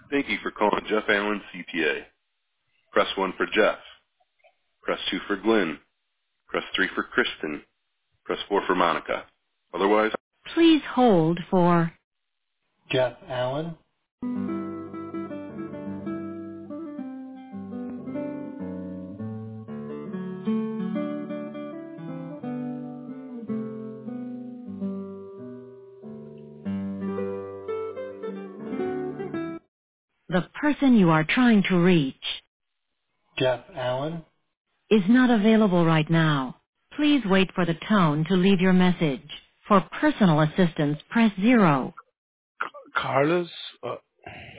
Thank you for calling Jeff Allen CPA. Press 1 for Jeff. Press 2 for Glenn. Press 3 for Kristen. Press 4 for Monica. Otherwise, please hold for Jeff Allen. the person you are trying to reach Jeff Allen. is not available right now. Please wait for the tone to leave your message. For personal assistance, press 0. Carlos,